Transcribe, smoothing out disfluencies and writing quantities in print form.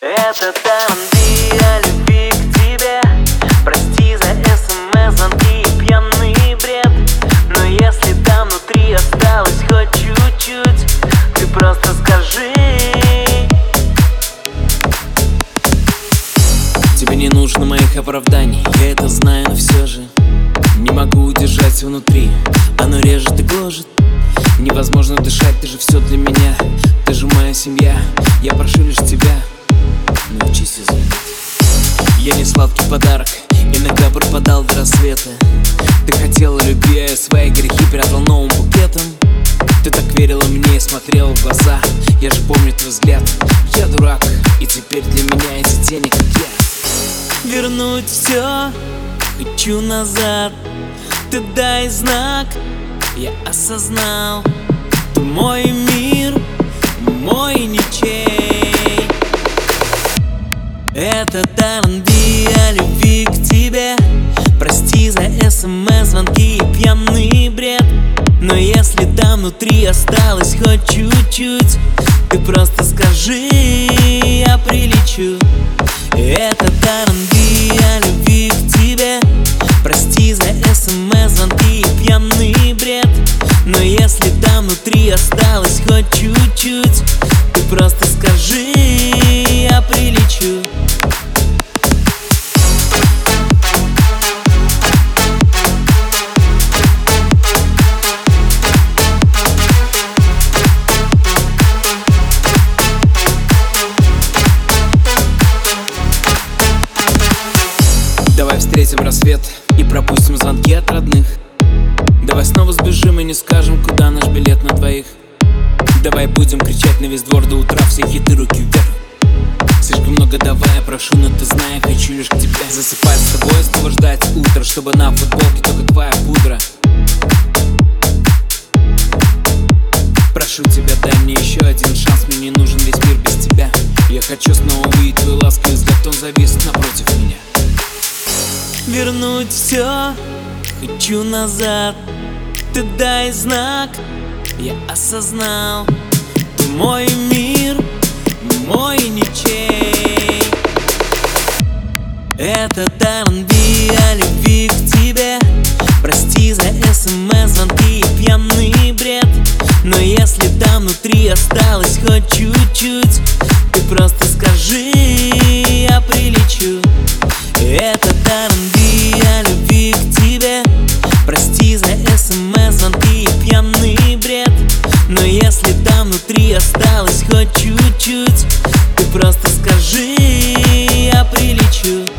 Это R&B о любви к тебе. Прости за СМС-звонки и пьяный бред, но если там внутри осталось хоть чуть-чуть, ты просто скажи. Тебе не нужно моих оправданий, я это знаю, но все же не могу удержать внутри. Оно режет и гложет, невозможно дышать. Ты же все для меня, ты же моя семья. Я прошу лишь тебя, научись извинять. Я не сладкий подарок, иногда пропадал до рассвета. Ты хотела любви, а я свои грехи прятал новым букетом. Ты так верила мне и смотрела в глаза, я же помню твой взгляд. Я дурак, и теперь для меня эти тени как я. Вернуть все хочу назад, ты дай знак, я осознал. Ты мой мир, мой ничей. Это R&B о любви к тебе. Прости за СМС-звонки и пьяный бред, но если там внутри осталось хоть чуть-чуть, ты просто скажи, я прилечу. Это R&B о любви к тебе. Прости за СМС-звонки и пьяный бред, но если там внутри осталось хоть чуть-чуть, ты просто скажи, я прилечу. Давай встретим рассвет и пропустим звонки от родных. Давай снова сбежим и не скажем, куда наш билет на двоих. Давай будем кричать на весь двор до утра все хиты руки вверх. Слишком много давай, я прошу, но ты знай, хочу лишь к тебе. Засыпать с тобой, снова ждать утра, чтобы на футболке только твоя пудра. Прошу тебя, дай мне еще один шанс, мне не нужен весь мир без тебя. Я хочу снова увидеть твой ласковый взгляд, он завис напротив меня. Вернуть все хочу назад, ты дай знак, я осознал. Ты мой мир, мой ничей. Это R&B о любви к тебе. Прости за СМС-звонки и пьяный бред, но если там внутри осталось хоть чуть-чуть, ты просто скажи, я прилечу. Это R&B о любви к тебе. Прости за СМС-звонки и пьяный бред, но если там внутри осталось хоть чуть-чуть, ты просто скажи, я прилечу.